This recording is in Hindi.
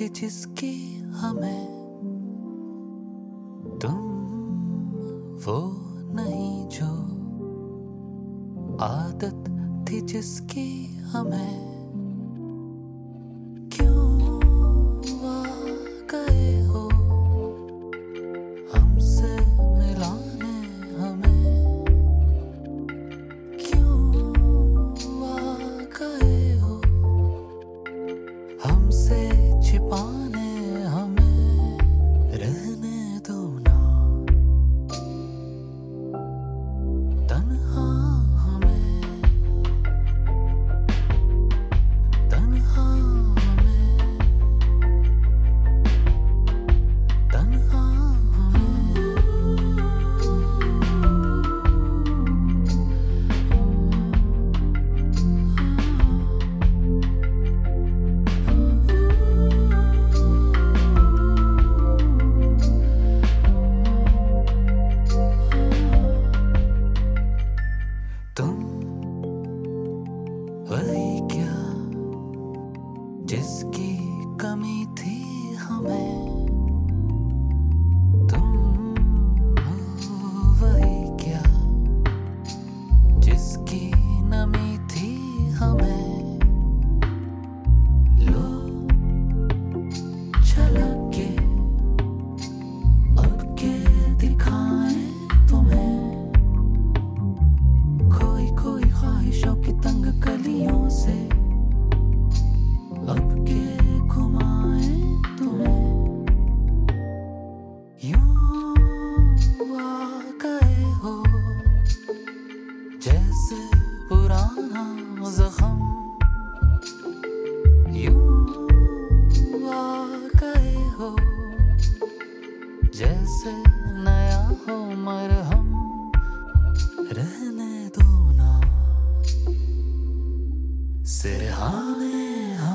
थी जिसकी हमें तुम वो नहीं जो आदत थी जिसकी हमें क्यों आ गए हो हमसे मिलाने हमें क्यों आ गए हो हमसे छिपाने हमें रहने दो ना तन्हा हमें तन्हा हमें तन्हा तुम वही क्या जिसकी कमी थी हमें तुम वही क्या जिसकी नमी थी हमें लो झलक के अब के दिखाएं तुम्हें खोई खोई ख्वाहिशों की तंग कलियों से अब के घुमाए तुम्हें यूं आ गए हो जैसे पुराना जख्म यूं आ गए हो जैसे नया हो मरहम रहने दो ना सिरहाने